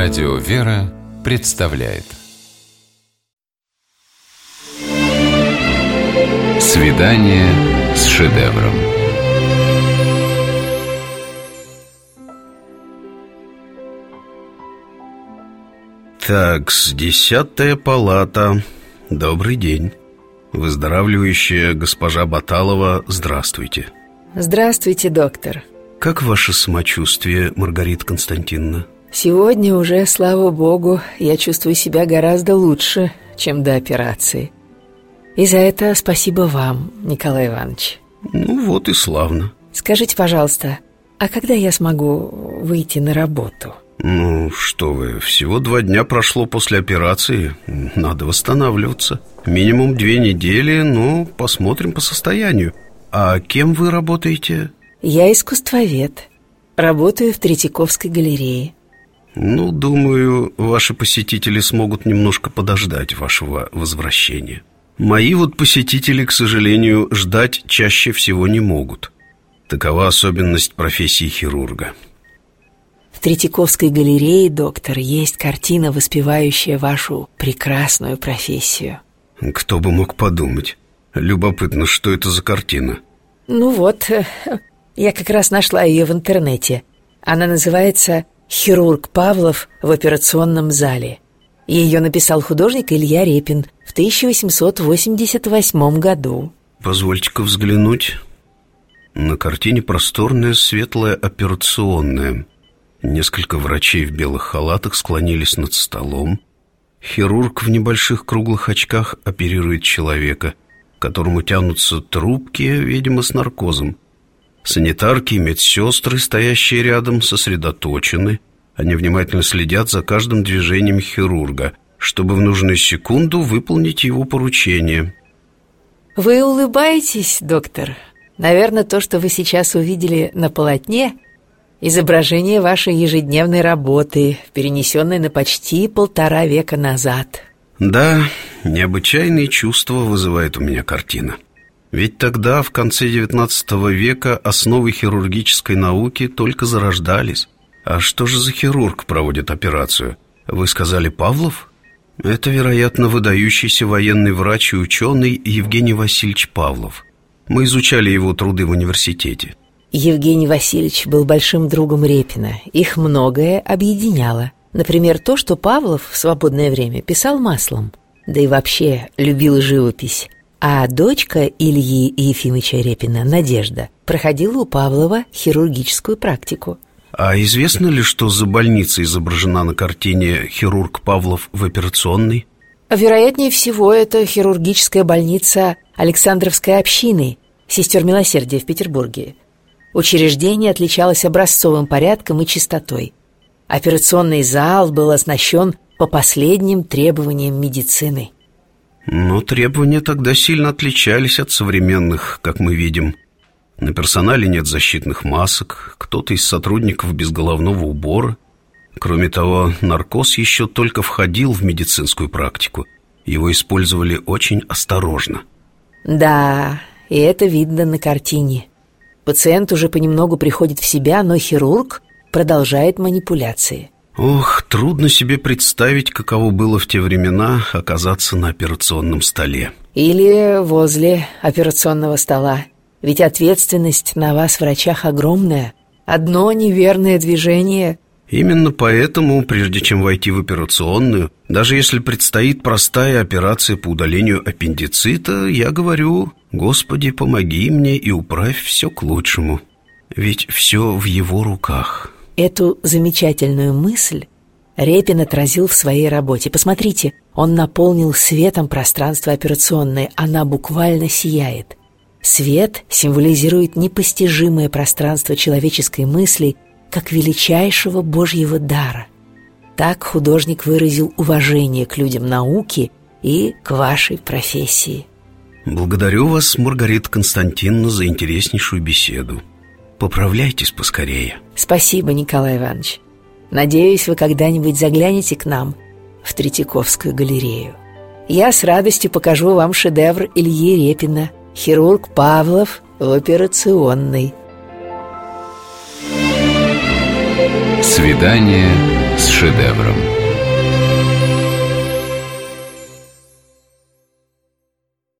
Радио «Вера» представляет «Свидание с шедевром». Так, 10-я палата. Добрый день. Выздоравливающая госпожа Баталова, здравствуйте. Здравствуйте, доктор. Как ваше самочувствие, Маргарита Константиновна? Сегодня уже, слава богу, я чувствую себя гораздо лучше, чем до операции. И за это спасибо вам, Николай Иванович. Ну вот и славно. Скажите, пожалуйста, а когда я смогу выйти на работу? Ну, что вы, всего 2 дня прошло после операции. Надо восстанавливаться. Минимум 2 недели, но посмотрим по состоянию. А кем вы работаете? Я искусствовед. Работаю в Третьяковской галерее. Ну, думаю, ваши посетители смогут немножко подождать вашего возвращения. Мои вот посетители, к сожалению, ждать чаще всего не могут. Такова особенность профессии хирурга. В Третьяковской галерее, доктор, есть картина, воспевающая вашу прекрасную профессию. Кто бы мог подумать. Любопытно, что это за картина? Ну вот, я как раз нашла ее в интернете. Она называется «Хирург Павлов в операционном зале». Ее написал художник Илья Репин в 1888 году. Позвольте-ка взглянуть. На картине просторная светлая операционная. Несколько врачей в белых халатах склонились над столом. Хирург в небольших круглых очках оперирует человека, к которому тянутся трубки, видимо, с наркозом. Санитарки и медсестры, стоящие рядом, сосредоточены. Они внимательно следят за каждым движением хирурга, чтобы в нужную секунду выполнить его поручение. Вы улыбаетесь, доктор? Наверное, то, что вы сейчас увидели на полотне, изображение вашей ежедневной работы, перенесенной на почти 1,5 века назад. Да, необычайные чувства вызывает у меня картина. Ведь тогда, в конце XIX века, основы хирургической науки только зарождались. А что же за хирург проводит операцию? Вы сказали, Павлов? Это, вероятно, выдающийся военный врач и ученый Евгений Васильевич Павлов. Мы изучали его труды в университете. Евгений Васильевич был большим другом Репина. Их многое объединяло. Например, то, что Павлов в свободное время писал маслом. Да и вообще любил живопись. А дочка Ильи Ефимовича Репина, Надежда, проходила у Павлова хирургическую практику. А известно ли, что за больницей изображена на картине хирург Павлов в операционной? Вероятнее всего, это хирургическая больница Александровской общины, сестер Милосердия в Петербурге. Учреждение отличалось образцовым порядком и чистотой. Операционный зал был оснащен по последним требованиям медицины. Но требования тогда сильно отличались от современных, как мы видим. На персонале нет защитных масок, кто-то из сотрудников без головного убора. Кроме того, наркоз еще только входил в медицинскую практику. Его использовали очень осторожно. Да, и это видно на картине. Пациент уже понемногу приходит в себя, но хирург продолжает манипуляции. Ох, трудно себе представить, каково было в те времена оказаться на операционном столе. Или возле операционного стола. Ведь ответственность на вас, врачах, огромная. Одно неверное движение. Именно поэтому, прежде чем войти в операционную, даже если предстоит простая операция по удалению аппендицита, я говорю: Господи, помоги мне и управь все к лучшему. Ведь все в его руках. Эту замечательную мысль Репин отразил в своей работе. Посмотрите, он наполнил светом пространство операционной. Она буквально сияет. Свет символизирует непостижимое пространство человеческой мысли как величайшего Божьего дара. Так художник выразил уважение к людям науки и к вашей профессии. Благодарю вас, Маргарита Константиновна, за интереснейшую беседу. Поправляйтесь поскорее. Спасибо, Николай Иванович. Надеюсь, вы когда-нибудь заглянете к нам в Третьяковскую галерею. Я с радостью покажу вам шедевр Ильи Репина «Хирург Павлов в операционной». Свидание с шедевром. шедевром.